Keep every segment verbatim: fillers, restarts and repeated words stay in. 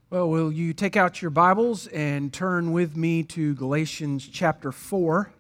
Well, will you take out your Bibles and turn with me to Galatians chapter four?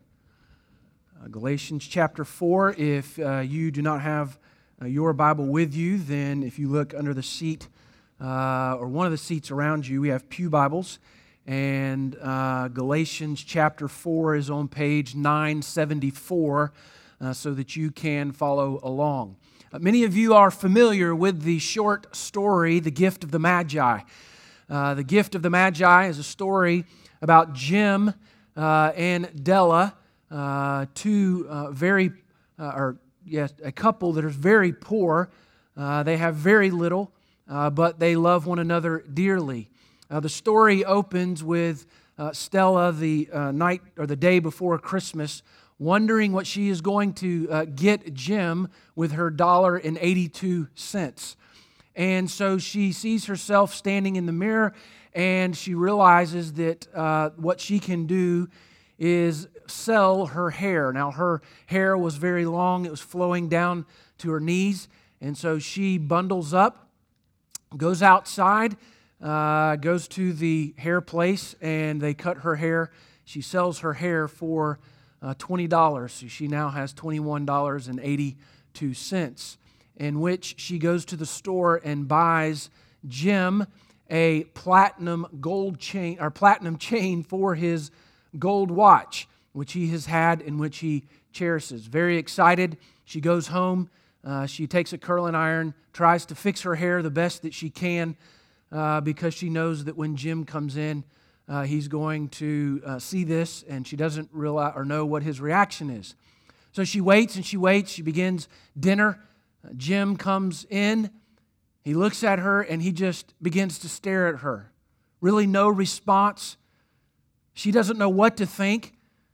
Uh, Galatians chapter four. If uh, you do not have uh, your Bible with you, then if you look under the seat uh, or one of the seats around you, we have pew Bibles. And uh, Galatians chapter four is on page nine seventy-four uh, so that you can follow along. Uh, many of you are familiar with the short story, The Gift of the Magi. Uh, the Gift of the Magi is a story about Jim uh, and Della, uh, two uh, very, uh, or yes, a couple that are very poor. Uh, they have very little, uh, but they love one another dearly. Uh, the story opens with uh, Stella the uh, night or the day before Christmas, wondering what she is going to uh, get Jim with her dollar and eighty-two cents. And so she sees herself standing in the mirror, and she realizes that uh, what she can do is sell her hair. Now, her hair was very long. It was flowing down to her knees. And so she bundles up, goes outside, uh, goes to the hair place, and they cut her hair. She sells her hair for uh, twenty dollars. So she now has twenty-one dollars and eighty-two cents. In which she goes to the store and buys Jim a platinum gold chain or platinum chain for his gold watch, which he has had and which he cherishes. Very excited. She goes home. Uh, she takes a curling iron, tries to fix her hair the best that she can uh, because she knows that when Jim comes in, uh, he's going to uh, see this, and she doesn't realize or know what his reaction is. So she waits and she waits. She begins dinner. Jim comes in, he looks at her, and he just begins to stare at her. Really no response. She doesn't know what to think.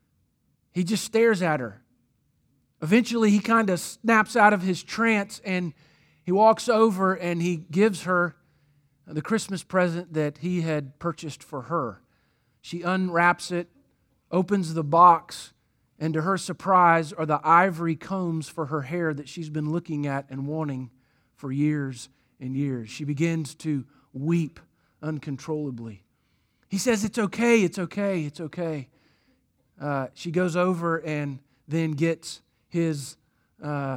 He just stares at her. Eventually, he kind of snaps out of his trance, and he walks over, and he gives her the Christmas present that he had purchased for her. She unwraps it, opens the box, and to her surprise are the ivory combs for her hair that she's been looking at and wanting for years and years. She begins to weep uncontrollably. He says, "It's okay, it's okay, it's okay." Uh, she goes over and then gets his uh,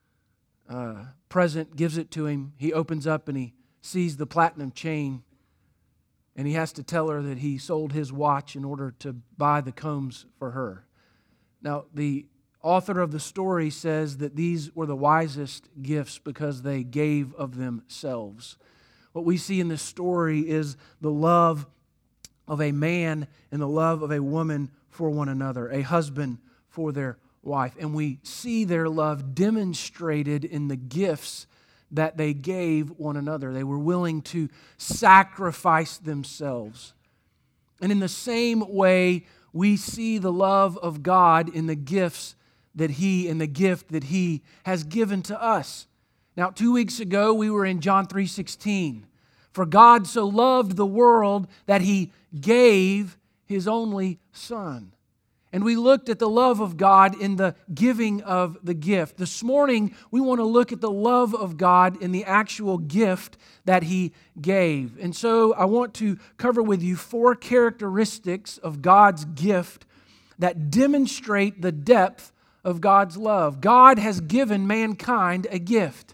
uh, present, gives it to him. He opens up and he sees the platinum chain, and he has to tell her that he sold his watch in order to buy the combs for her. Now, the author of the story says that these were the wisest gifts because they gave of themselves. What we see in this story is the love of a man and the love of a woman for one another, a husband for their wife. And we see their love demonstrated in the gifts that they gave one another. They were willing to sacrifice themselves. And in the same way, we see the love of God in the gifts that He, in the gift that He has given to us. Now, two weeks ago, we were in John three sixteen. For God so loved the world that He gave His only Son. And we looked at the love of God in the giving of the gift. This morning, we want to look at the love of God in the actual gift that He gave. And so I want to cover with you four characteristics of God's gift that demonstrate the depth of God's love. God has given mankind a gift.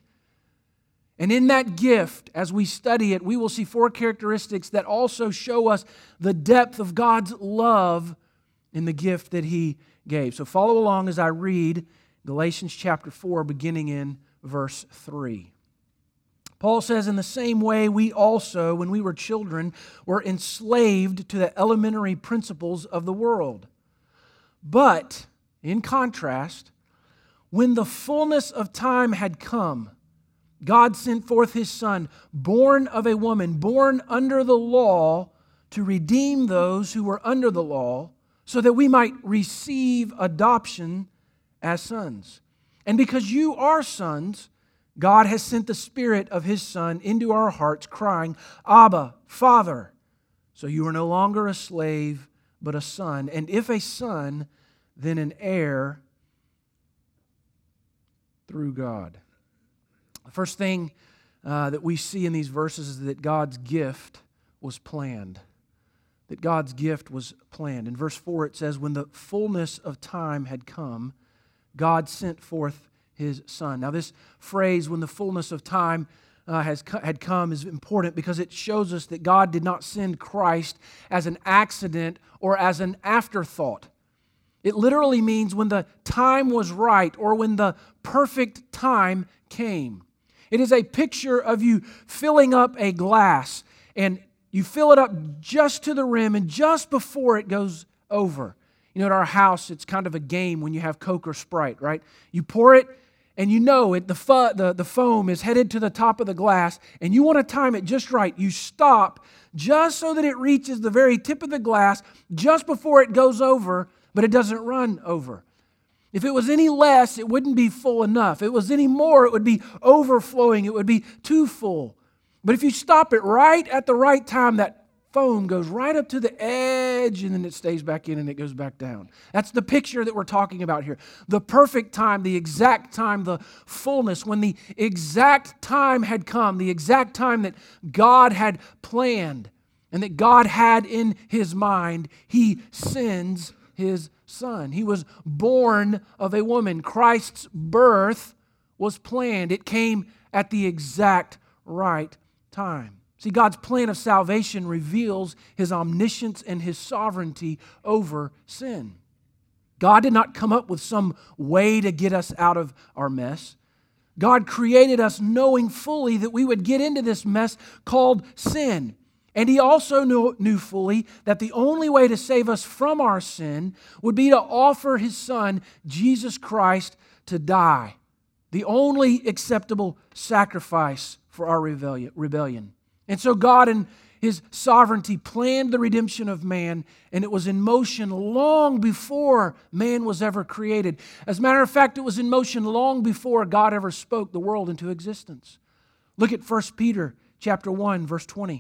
And in that gift, as we study it, we will see four characteristics that also show us the depth of God's love in the gift that He gave. So follow along as I read Galatians chapter four, beginning in verse three. Paul says, "In the same way, we also, when we were children, were enslaved to the elementary principles of the world. But, in contrast, when the fullness of time had come, God sent forth His Son, born of a woman, born under the law, to redeem those who were under the law, so that we might receive adoption as sons. And because you are sons, God has sent the Spirit of His Son into our hearts, crying, 'Abba, Father.' So you are no longer a slave, but a son. And if a son, then an heir through God." The first thing uh, that we see in these verses is that God's gift was planned, that God's gift was planned. In verse four it says, when the fullness of time had come, God sent forth His Son. Now this phrase, when the fullness of time uh, has had come, is important because it shows us that God did not send Christ as an accident or as an afterthought. It literally means when the time was right or when the perfect time came. It is a picture of you filling up a glass, and you fill it up just to the rim and just before it goes over. You know, at our house, it's kind of a game when you have Coke or Sprite, right? You pour it, and you know it. The, fo- the, the foam is headed to the top of the glass, and you want to time it just right. You stop just so that it reaches the very tip of the glass just before it goes over, but it doesn't run over. If it was any less, it wouldn't be full enough. If it was any more, it would be overflowing. It would be too full. But if you stop it right at the right time, that foam goes right up to the edge and then it stays back in and it goes back down. That's the picture that we're talking about here. The perfect time, the exact time, the fullness, when the exact time had come, the exact time that God had planned and that God had in His mind, He sends His Son. He was born of a woman. Christ's birth was planned. It came at the exact right time. See, God's plan of salvation reveals His omniscience and His sovereignty over sin. God did not come up with some way to get us out of our mess. God created us knowing fully that we would get into this mess called sin. And He also knew, knew fully that the only way to save us from our sin would be to offer His Son, Jesus Christ, to die. The only acceptable sacrifice for our rebellion. And so God in His sovereignty planned the redemption of man, and it was in motion long before man was ever created. As a matter of fact, it was in motion long before God ever spoke the world into existence. Look at First Peter chapter one, verse twenty.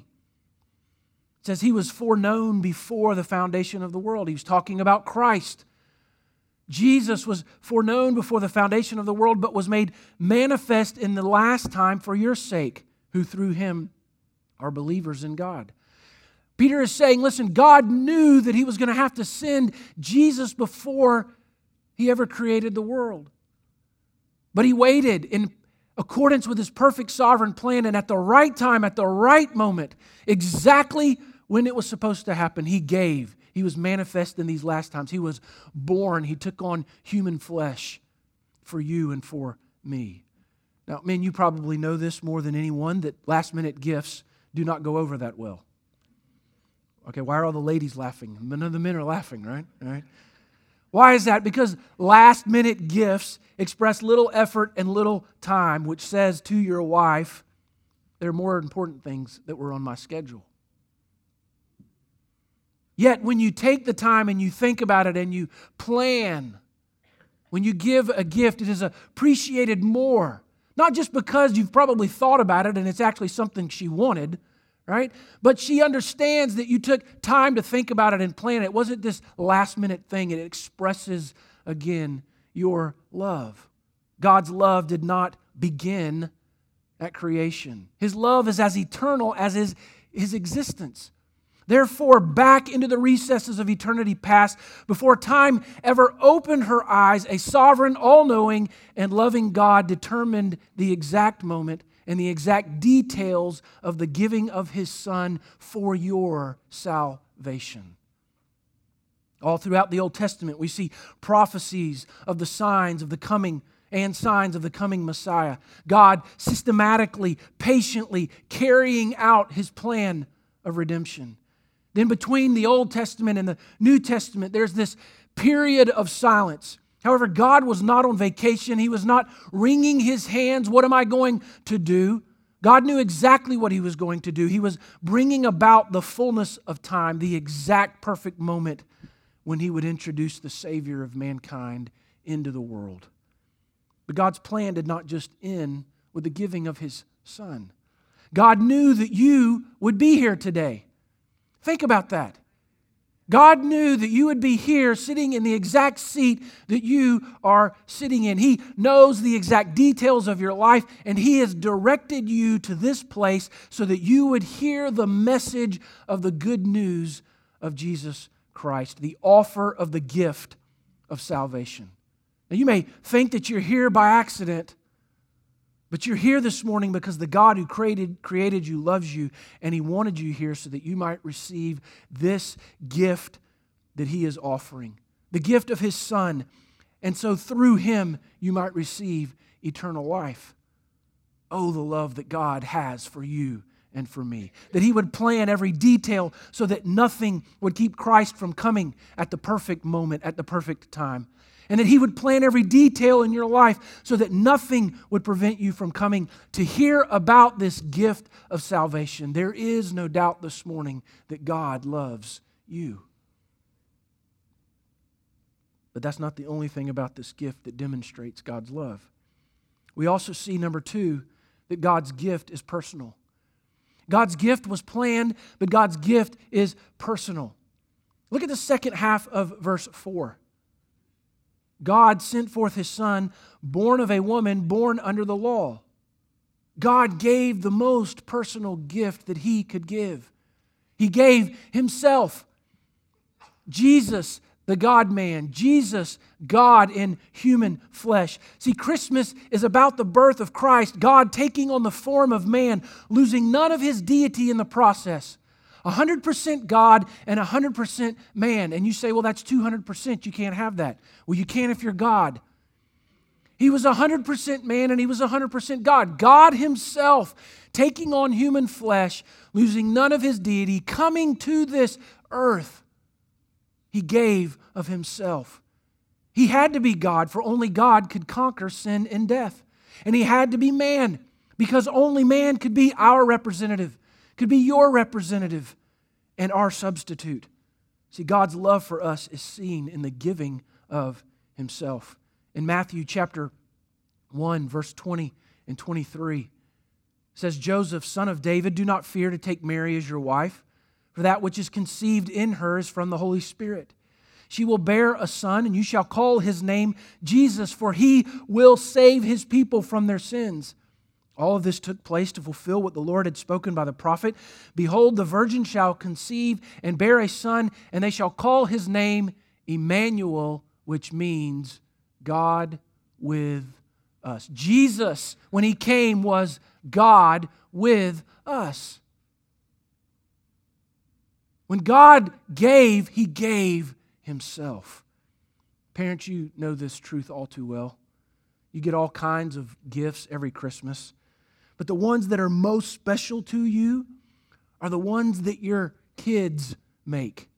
It says He was foreknown before the foundation of the world. He was talking about Christ. Jesus was foreknown before the foundation of the world, but was made manifest in the last time for your sake, who through Him are believers in God. Peter is saying, listen, God knew that He was going to have to send Jesus before He ever created the world. But He waited in accordance with His perfect sovereign plan, and at the right time, at the right moment, exactly when it was supposed to happen, He gave. He was manifest in these last times. He was born. He took on human flesh for you and for me. Now, men, you probably know this more than anyone, that last-minute gifts do not go over that well. Okay, why are all the ladies laughing? None of the men are laughing, right? All right. Why is that? Because last-minute gifts express little effort and little time, which says to your wife, there are more important things that were on my schedule. Yet, when you take the time and you think about it and you plan, when you give a gift, it is appreciated more. Not just because you've probably thought about it and it's actually something she wanted, right? But she understands that you took time to think about it and plan it. It wasn't this last-minute thing. It expresses, again, your love. God's love did not begin at creation. His love is as eternal as His, his existence. Therefore, back into the recesses of eternity past, before time ever opened her eyes, a sovereign, all-knowing, and loving God determined the exact moment and the exact details of the giving of His Son for your salvation. All throughout the Old Testament, we see prophecies of the signs of the coming and signs of the coming Messiah. God systematically, patiently carrying out His plan of redemption. Then between the Old Testament and the New Testament, there's this period of silence. However, God was not on vacation. He was not wringing His hands. What am I going to do? God knew exactly what He was going to do. He was bringing about the fullness of time, the exact perfect moment when He would introduce the Savior of mankind into the world. But God's plan did not just end with the giving of His Son. God knew that you would be here today. Think about that. God knew that you would be here sitting in the exact seat that you are sitting in. He knows the exact details of your life, and He has directed you to this place so that you would hear the message of the good news of Jesus Christ, the offer of the gift of salvation. Now, you may think that you're here by accident, but you're here this morning because the God who created, created you loves you, and He wanted you here so that you might receive this gift that He is offering, the gift of His Son. And so through Him, you might receive eternal life. Oh, the love that God has for you and for me. That He would plan every detail so that nothing would keep Christ from coming at the perfect moment, at the perfect time. And that He would plan every detail in your life so that nothing would prevent you from coming to hear about this gift of salvation. There is no doubt this morning that God loves you. But that's not the only thing about this gift that demonstrates God's love. We also see, number two, that God's gift is personal. God's gift was planned, but God's gift is personal. Look at the second half of verse four. God sent forth His Son, born of a woman, born under the law. God gave the most personal gift that He could give. He gave Himself. Jesus, the God-man. Jesus, God in human flesh. See, Christmas is about the birth of Christ, God taking on the form of man, losing none of His deity in the process. one hundred percent God and one hundred percent man. And you say, well, that's two hundred percent. You can't have that. Well, you can if you're God. He was one hundred percent man and He was one hundred percent God. God Himself taking on human flesh, losing none of His deity, coming to this earth. He gave of Himself. He had to be God, for only God could conquer sin and death. And He had to be man, because only man could be our representative, could be your representative and our substitute. See, God's love for us is seen in the giving of Himself. In Matthew chapter one, verse twenty and twenty-three, it says, Joseph, son of David, do not fear to take Mary as your wife, for that which is conceived in her is from the Holy Spirit. She will bear a son, and you shall call His name Jesus, for He will save His people from their sins. All of this took place to fulfill what the Lord had spoken by the prophet. Behold, the virgin shall conceive and bear a son, and they shall call His name Emmanuel, which means God with us. Jesus, when He came, was God with us. When God gave, He gave Himself. Parents, you know this truth all too well. You get all kinds of gifts every Christmas. But the ones that are most special to you are the ones that your kids make.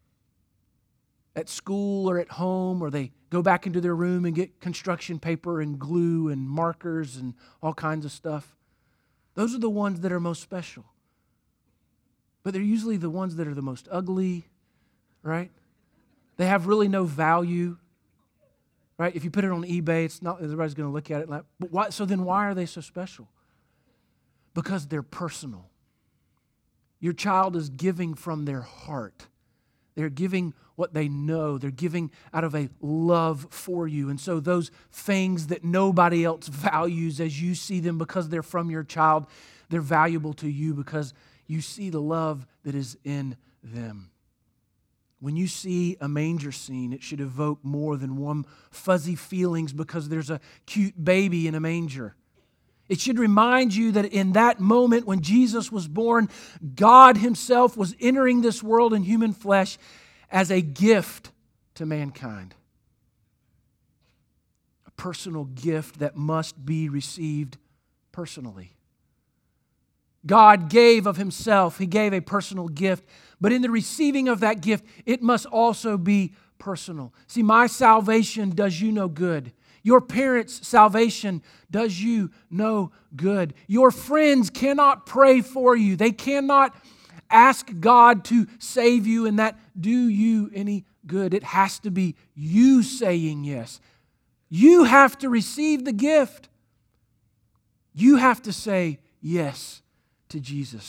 At school or at home, or they go back into their room and get construction paper and glue and markers and all kinds of stuff. Those are the ones that are most special. But they're usually the ones that are the most ugly, right? They have really no value, right? If you put it on eBay, it's not everybody's going to look at it. Like, but why? So then why are they so special? Because they're personal. Your child is giving from their heart. They're giving what they know. They're giving out of a love for you. And so those things that nobody else values as you see them because they're from your child, they're valuable to you because you see the love that is in them. When you see a manger scene, it should evoke more than warm, fuzzy feelings because there's a cute baby in a manger. It should remind you that in that moment when Jesus was born, God Himself was entering this world in human flesh as a gift to mankind. A personal gift that must be received personally. God gave of Himself. He gave a personal gift. But in the receiving of that gift, it must also be personal. See, my salvation does you no good. Your parents' salvation does you no good. Your friends cannot pray for you. They cannot ask God to save you and that do you any good. It has to be you saying yes. You have to receive the gift. You have to say yes to Jesus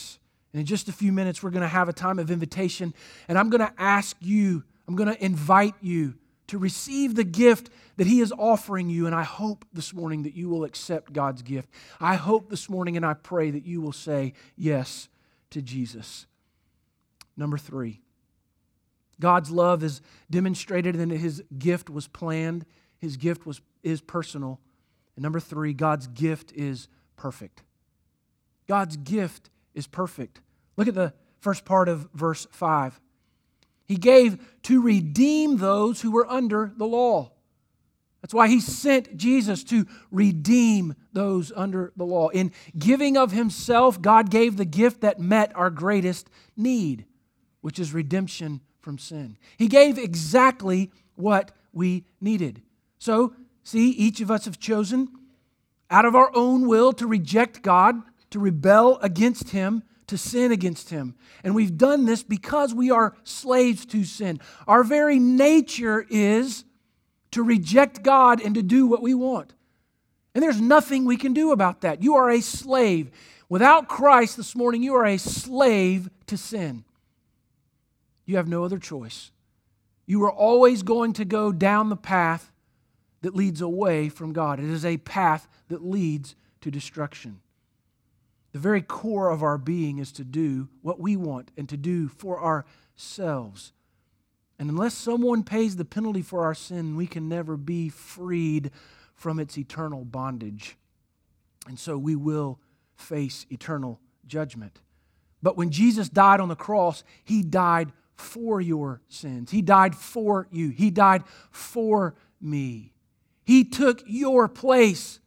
And in just a few minutes, we're going to have a time of invitation, and I'm going to ask you, I'm going to invite you to receive the gift that He is offering you, and I hope this morning that you will accept God's gift. I hope this morning and I pray that you will say yes to Jesus. Number three, God's love is demonstrated and His gift was planned. His gift was is personal. And number three, God's gift is perfect. God's gift is perfect. Look at the first part of verse five. He gave to redeem those who were under the law. That's why He sent Jesus to redeem those under the law. In giving of Himself, God gave the gift that met our greatest need, which is redemption from sin. He gave exactly what we needed. So, see, each of us have chosen out of our own will to reject God, to rebel against Him, to sin against Him. And we've done this because we are slaves to sin. Our very nature is to reject God and to do what we want. And there's nothing we can do about that. You are a slave. Without Christ this morning, you are a slave to sin. You have no other choice. You are always going to go down the path that leads away from God. It is a path that leads to destruction. The very core of our being is to do what we want and to do for ourselves. And unless someone pays the penalty for our sin, we can never be freed from its eternal bondage. And so we will face eternal judgment. But when Jesus died on the cross, He died for your sins. He died for you. He died for me. He took your place.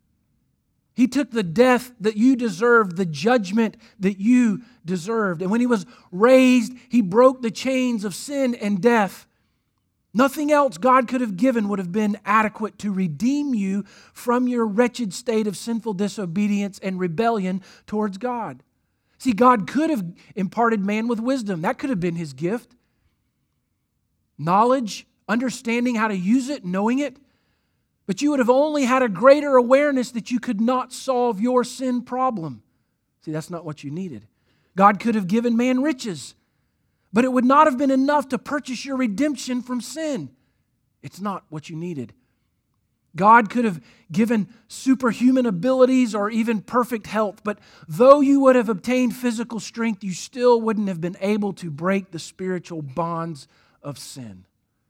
He took the death that you deserved, the judgment that you deserved. And when He was raised, He broke the chains of sin and death. Nothing else God could have given would have been adequate to redeem you from your wretched state of sinful disobedience and rebellion towards God. See, God could have imparted man with wisdom. That could have been His gift. Knowledge, understanding how to use it, knowing it. But you would have only had a greater awareness that you could not solve your sin problem. See, that's not what you needed. God could have given man riches, but it would not have been enough to purchase your redemption from sin. It's not what you needed. God could have given superhuman abilities or even perfect health, but though you would have obtained physical strength, you still wouldn't have been able to break the spiritual bonds of sin.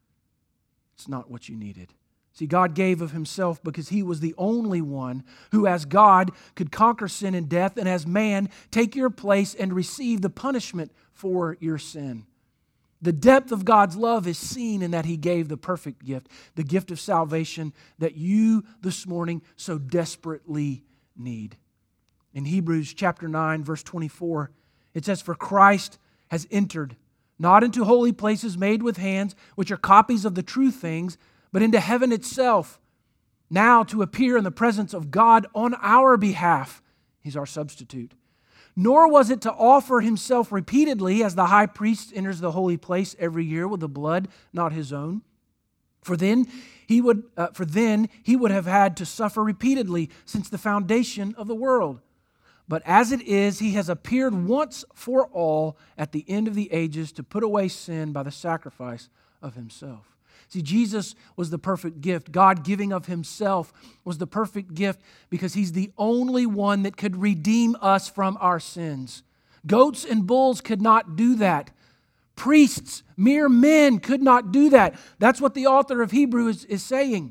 It's not what you needed. See, God gave of Himself because He was the only one who, as God, could conquer sin and death, and as man, take your place and receive the punishment for your sin. The depth of God's love is seen in that He gave the perfect gift, the gift of salvation that you this morning so desperately need. In Hebrews chapter nine, verse twenty-four, it says, "For Christ has entered, not into holy places made with hands, which are copies of the true things, but into heaven itself, now to appear in the presence of God on our behalf." He's our substitute. "Nor was it to offer Himself repeatedly, as the high priest enters the holy place every year with the blood not his own. For then he would, uh, for then he would have had to suffer repeatedly since the foundation of the world. But as it is, He has appeared once for all at the end of the ages to put away sin by the sacrifice of Himself." See, Jesus was the perfect gift. God giving of Himself was the perfect gift because He's the only one that could redeem us from our sins. Goats and bulls could not do that. Priests, mere men, could not do that. That's what the author of Hebrews is, is saying.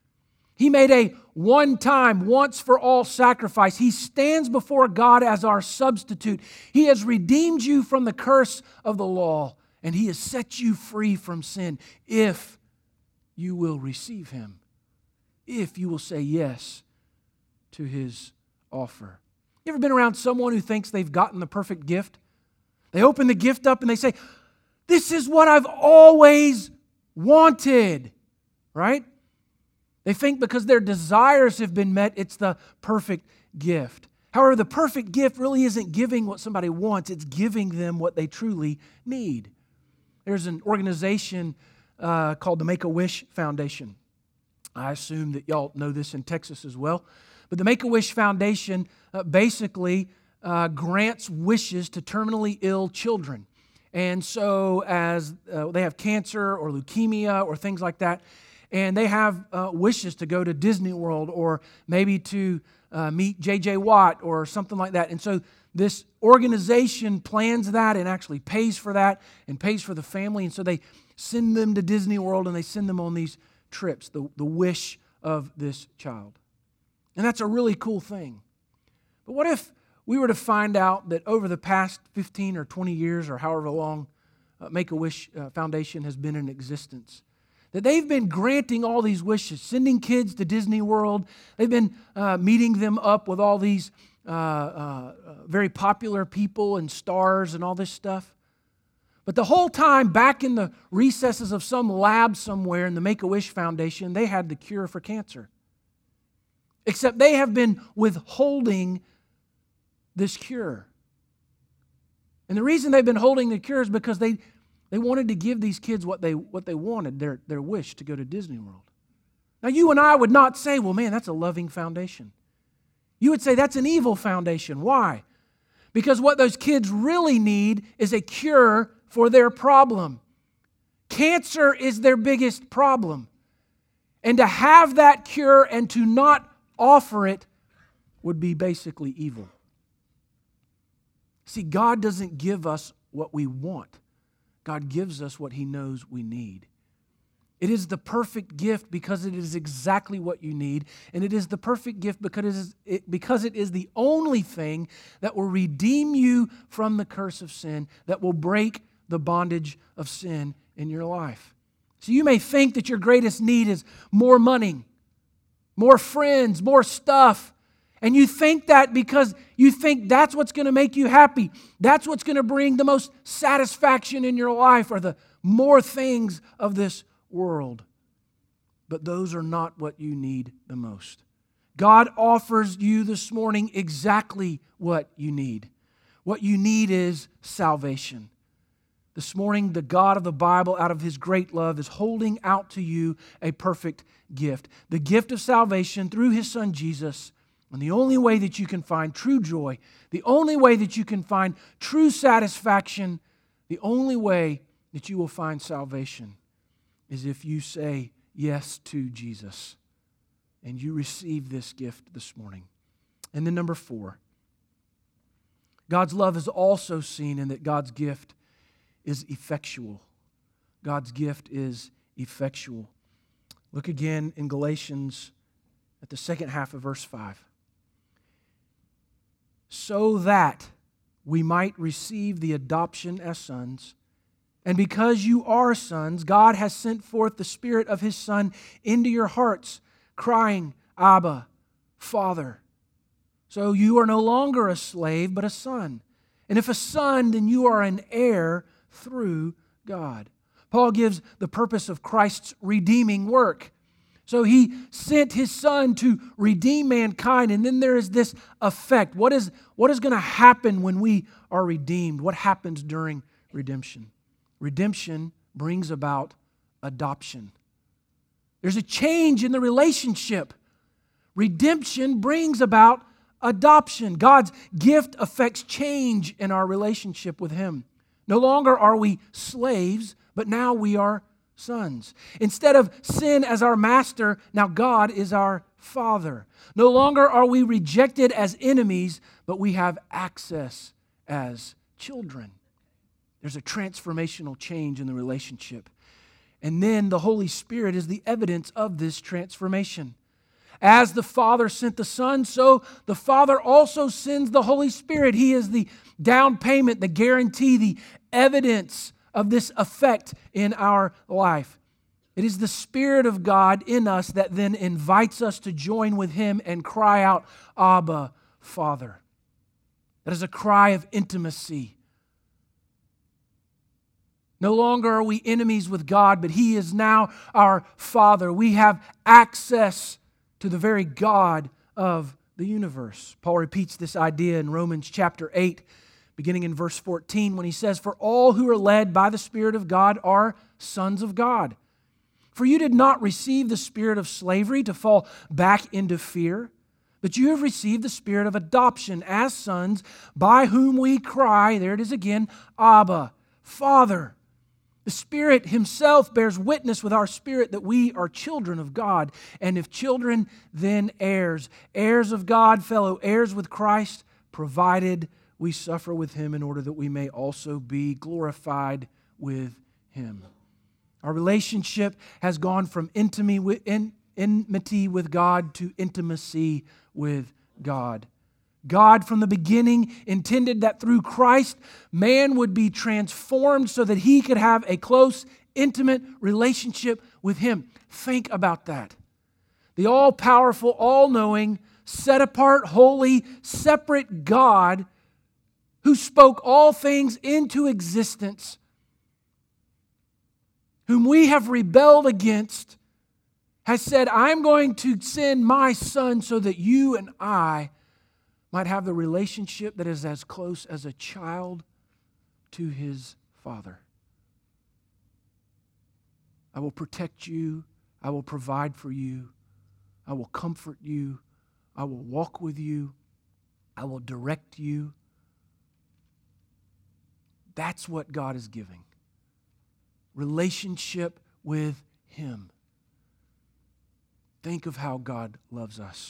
He made a one-time, once-for-all sacrifice. He stands before God as our substitute. He has redeemed you from the curse of the law, and He has set you free from sin if you will receive Him, if you will say yes to His offer. You ever been around someone who thinks they've gotten the perfect gift? They open the gift up and they say, "This is what I've always wanted," right? They think because their desires have been met, it's the perfect gift. However, the perfect gift really isn't giving what somebody wants, it's giving them what they truly need. There's an organization uh, called the Make-A-Wish Foundation. I assume that y'all know this in Texas as well. But the Make-A-Wish Foundation uh, basically uh, grants wishes to terminally ill children. And so as uh, they have cancer or leukemia or things like that, and they have uh, wishes to go to Disney World or maybe to uh, meet J J Watt or something like that. And so this organization plans that and actually pays for that and pays for the family. And so they send them to Disney World and they send them on these trips, the, the wish of this child. And that's a really cool thing. But what if we were to find out that over the past fifteen or twenty years or however long uh, Make-A-Wish uh, Foundation has been in existence, that they've been granting all these wishes, sending kids to Disney World. They've been uh, meeting them up with all these uh, uh, very popular people and stars and all this stuff. But the whole time, back in the recesses of some lab somewhere in the Make-A-Wish Foundation, they had the cure for cancer. Except they have been withholding this cure. And the reason they've been holding the cure is because they They wanted to give these kids what they what they wanted, their, their wish to go to Disney World. Now, you and I would not say, well, man, that's a loving foundation. You would say that's an evil foundation. Why? Because what those kids really need is a cure for their problem. Cancer is their biggest problem. And to have that cure and to not offer it would be basically evil. See, God doesn't give us what we want. God gives us what He knows we need. It is the perfect gift because it is exactly what you need. And it is the perfect gift because it is, it, because it is the only thing that will redeem you from the curse of sin, that will break the bondage of sin in your life. So you may think that your greatest need is more money, more friends, more stuff. And you think that because you think that's what's going to make you happy. That's what's going to bring the most satisfaction in your life, or the more things of this world. But those are not what you need the most. God offers you this morning exactly what you need. What you need is salvation. This morning, the God of the Bible, out of His great love, is holding out to you a perfect gift. The gift of salvation through His Son Jesus. And the only way that you can find true joy, the only way that you can find true satisfaction, the only way that you will find salvation is if you say yes to Jesus and you receive this gift this morning. And then number four, God's love is also seen in that God's gift is effectual. God's gift is effectual. Look again in Galatians at the second half of verse five. So that we might receive the adoption as sons. And because you are sons, God has sent forth the Spirit of His Son into your hearts, crying, Abba, Father. So you are no longer a slave, but a son. And if a son, then you are an heir through God. Paul gives the purpose of Christ's redeeming work. So He sent His Son to redeem mankind, and then there is this effect. What is, what is going to happen when we are redeemed? What happens during redemption? Redemption brings about adoption. There's a change in the relationship. Redemption brings about adoption. God's gift affects change in our relationship with Him. No longer are we slaves, but now we are sons. Instead of sin as our master, now God is our Father. No longer are we rejected as enemies, but we have access as children. There's a transformational change in the relationship. And then the Holy Spirit is the evidence of this transformation. As the Father sent the Son, so the Father also sends the Holy Spirit. He is the down payment, the guarantee, the evidence of this effect in our life. It is the Spirit of God in us that then invites us to join with Him and cry out, Abba, Father. That is a cry of intimacy. No longer are we enemies with God, but He is now our Father. We have access to the very God of the universe. Paul repeats this idea in Romans chapter eight, beginning in verse fourteen, when he says, For all who are led by the Spirit of God are sons of God. For you did not receive the spirit of slavery to fall back into fear, But you have received the Spirit of adoption as sons, by whom we cry," there it is again, "Abba, Father." The Spirit Himself bears witness with our spirit that we are children of God. And if children, then heirs. Heirs of God, fellow heirs with Christ, provided we suffer with Him in order that we may also be glorified with Him. Our relationship has gone from intimacy with, in, enmity with God to intimacy with God. God, from the beginning, intended that through Christ, man would be transformed so that he could have a close, intimate relationship with Him. Think about that. The all-powerful, all-knowing, set-apart, holy, separate God who spoke all things into existence, whom we have rebelled against, has said, "I'm going to send my Son so that you and I might have the relationship that is as close as a child to his father. I will protect you. I will provide for you. I will comfort you. I will walk with you. I will direct you." That's what God is giving. Relationship with Him. Think of how God loves us.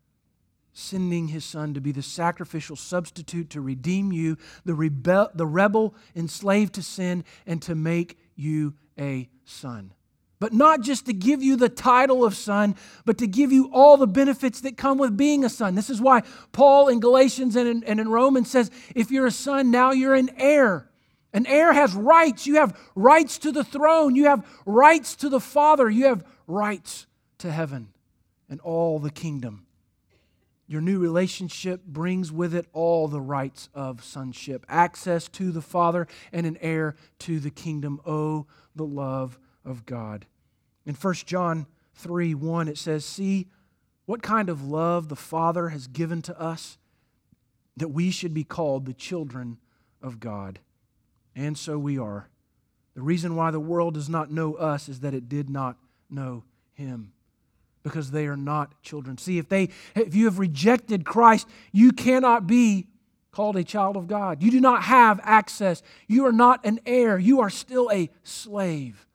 Sending His Son to be the sacrificial substitute to redeem you, the rebel, the rebel enslaved to sin, and to make you a son. But not just to give you the title of son, but to give you all the benefits that come with being a son. This is why Paul in Galatians and in, and in Romans says, if you're a son, now you're an heir. An heir has rights. You have rights to the throne. You have rights to the Father. You have rights to heaven and all the kingdom. Your new relationship brings with it all the rights of sonship, access to the Father, and an heir to the kingdom. Oh, the love of God. In First John three one, it says, "See what kind of love the Father has given to us, that we should be called the children of God. And so we are. The reason why the world does not know us is that it did not know Him, because they are not children." See, if they, if you have rejected Christ, you cannot be called a child of God. You do not have access. You are not an heir. You are still a slave.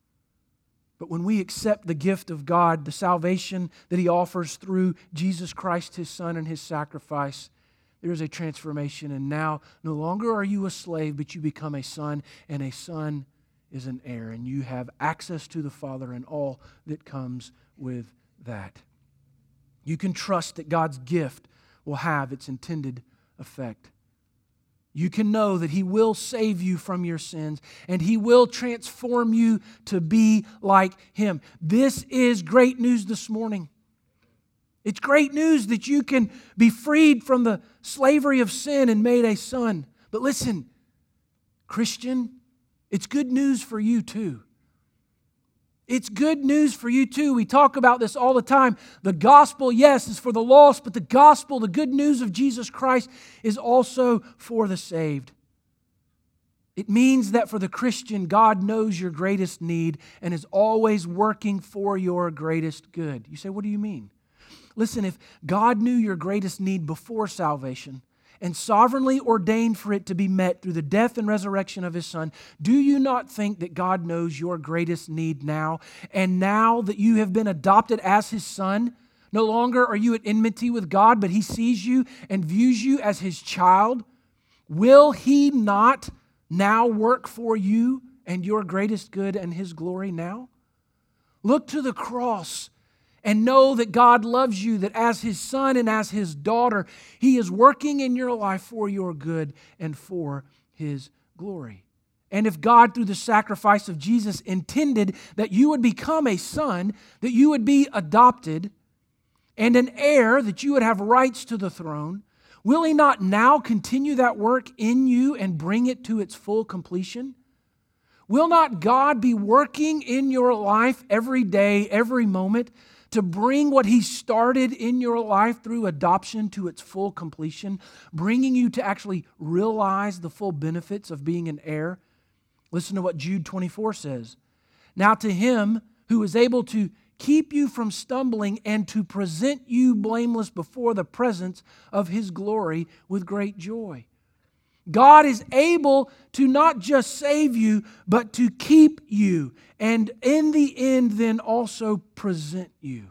But when we accept the gift of God, the salvation that He offers through Jesus Christ, His Son, and His sacrifice, there is a transformation. And now, no longer are you a slave, but you become a son, and a son is an heir. And you have access to the Father and all that comes with that. You can trust that God's gift will have its intended effect. You can know that He will save you from your sins, and He will transform you to be like Him. This is great news this morning. It's great news that you can be freed from the slavery of sin and made a son. But listen, Christian, it's good news for you too. It's good news for you too. We talk about this all the time. The gospel, yes, is for the lost, but the gospel, the good news of Jesus Christ, is also for the saved. It means that for the Christian, God knows your greatest need and is always working for your greatest good. You say, what do you mean? Listen, if God knew your greatest need before salvation and sovereignly ordained for it to be met through the death and resurrection of His Son, do you not think that God knows your greatest need now? And now that you have been adopted as His son, no longer are you at enmity with God, but He sees you and views you as His child. Will He not now work for you and your greatest good and His glory now? Look to the cross and know that God loves you, that as His son and as His daughter, He is working in your life for your good and for His glory. And if God, through the sacrifice of Jesus, intended that you would become a son, that you would be adopted, and an heir, that you would have rights to the throne, will He not now continue that work in you and bring it to its full completion? Will not God be working in your life every day, every moment, to bring what He started in your life through adoption to its full completion, bringing you to actually realize the full benefits of being an heir? Listen to what Jude twenty-four says. "Now to Him who is able to keep you from stumbling and to present you blameless before the presence of His glory with great joy. God is able to not just save you, but to keep you, and in the end then also present you.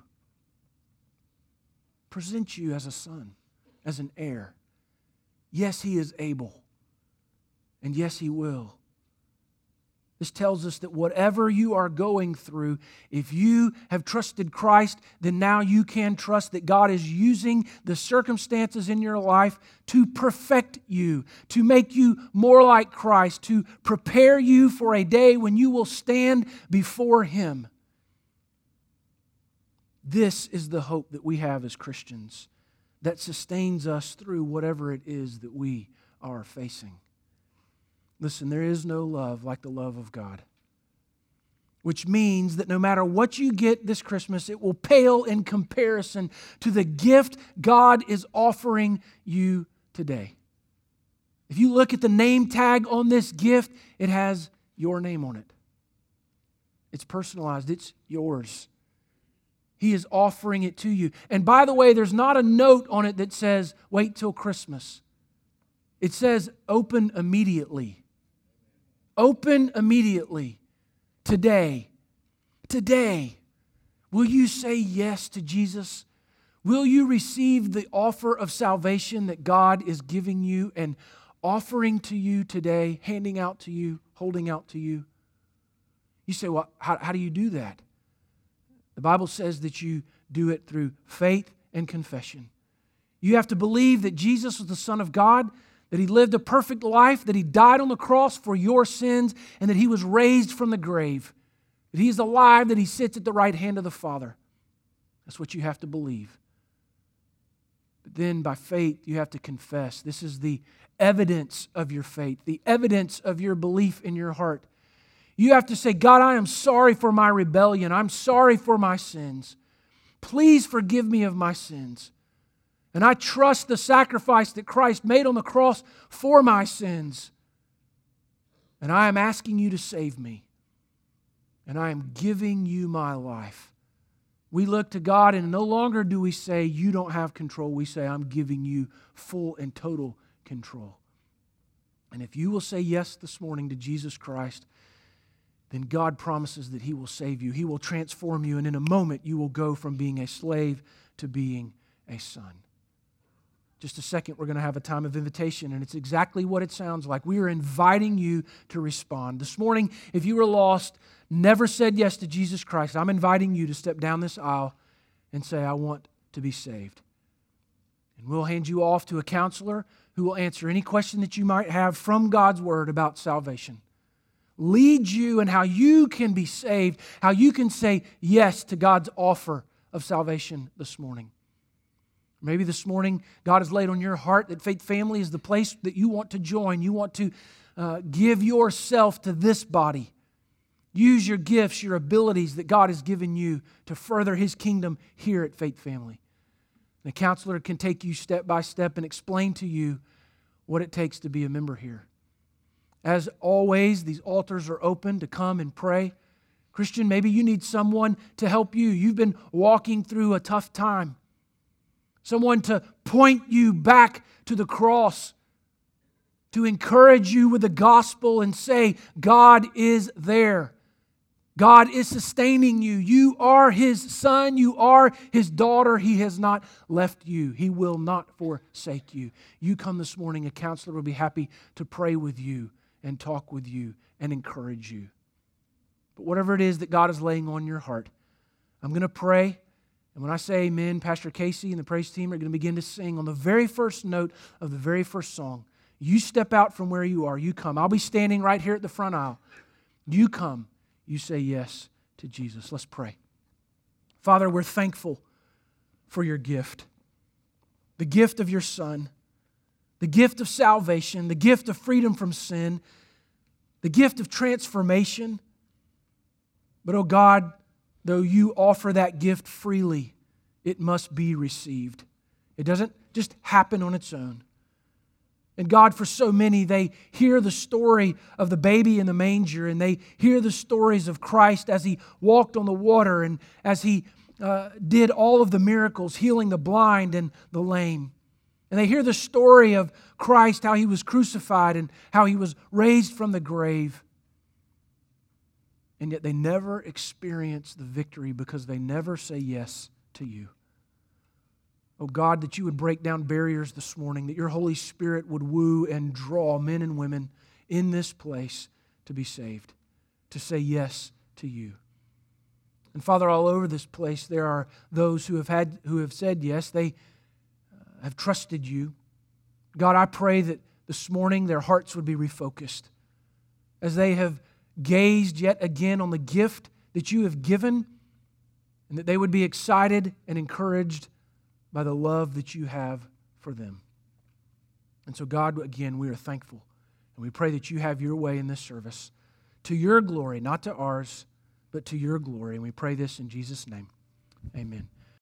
Present you as a son, as an heir. Yes, He is able, and yes, He will. This tells us that whatever you are going through, if you have trusted Christ, then now you can trust that God is using the circumstances in your life to perfect you, to make you more like Christ, to prepare you for a day when you will stand before Him. This is the hope that we have as Christians that sustains us through whatever it is that we are facing. Listen, there is no love like the love of God, which means that no matter what you get this Christmas, it will pale in comparison to the gift God is offering you today. If you look at the name tag on this gift, it has your name on it. It's personalized. It's yours. He is offering it to you. And by the way, there's not a note on it that says, wait till Christmas. It says, open immediately. Open immediately. Today. Today. Will you say yes to Jesus? Will you receive the offer of salvation that God is giving you and offering to you today, handing out to you, holding out to you? You say, well, how, how do you do that? The Bible says that you do it through faith and confession. You have to believe that Jesus was the Son of God, that He lived a perfect life, that He died on the cross for your sins, and that He was raised from the grave, that He is alive, that He sits at the right hand of the Father. That's what you have to believe. But then by faith, you have to confess. This is the evidence of your faith, the evidence of your belief in your heart. You have to say, God, I am sorry for my rebellion. I'm sorry for my sins. Please forgive me of my sins. And I trust the sacrifice that Christ made on the cross for my sins. And I am asking you to save me. And I am giving you my life. We look to God and no longer do we say, you don't have control. We say, I'm giving you full and total control. And if you will say yes this morning to Jesus Christ, then God promises that He will save you. He will transform you, and in a moment you will go from being a slave to being a son. Just a second, we're going to have a time of invitation, and it's exactly what it sounds like. We are inviting you to respond. This morning, if you were lost, never said yes to Jesus Christ, I'm inviting you to step down this aisle and say, I want to be saved. And we'll hand you off to a counselor who will answer any question that you might have from God's Word about salvation. Lead you in how you can be saved, how you can say yes to God's offer of salvation this morning. Maybe this morning God has laid on your heart that Faith Family is the place that you want to join. You want to uh, give yourself to this body. Use your gifts, your abilities that God has given you to further His kingdom here at Faith Family. The counselor can take you step by step and explain to you what it takes to be a member here. As always, these altars are open to come and pray. Christian, maybe you need someone to help you. You've been walking through a tough time. Someone to point you back to the cross, to encourage you with the gospel and say, God is there. God is sustaining you. You are His son. You are His daughter. He has not left you. He will not forsake you. You come this morning, a counselor will be happy to pray with you and talk with you and encourage you. But whatever it is that God is laying on your heart, I'm going to pray. And when I say amen, Pastor Casey and the praise team are going to begin to sing on the very first note of the very first song. You step out from where you are. You come. I'll be standing right here at the front aisle. You come. You say yes to Jesus. Let's pray. Father, we're thankful for your gift. The gift of your Son. The gift of salvation. The gift of freedom from sin. The gift of transformation. But, oh God, though you offer that gift freely, it must be received. It doesn't just happen on its own. And God, for so many, they hear the story of the baby in the manger, and they hear the stories of Christ as He walked on the water and as He uh, did all of the miracles, healing the blind and the lame. And they hear the story of Christ, how He was crucified and how He was raised from the grave. And yet they never experience the victory because they never say yes to You. Oh God, that You would break down barriers this morning, that Your Holy Spirit would woo and draw men and women in this place to be saved, to say yes to You. And Father, all over this place there are those who have had who have said yes, they uh, have trusted You. God, I pray that this morning their hearts would be refocused as they have gazed yet again on the gift that You have given, and that they would be excited and encouraged by the love that You have for them. And so, God, again, we are thankful. And we pray that You have Your way in this service to Your glory, not to ours, but to Your glory. And we pray this in Jesus' name. Amen.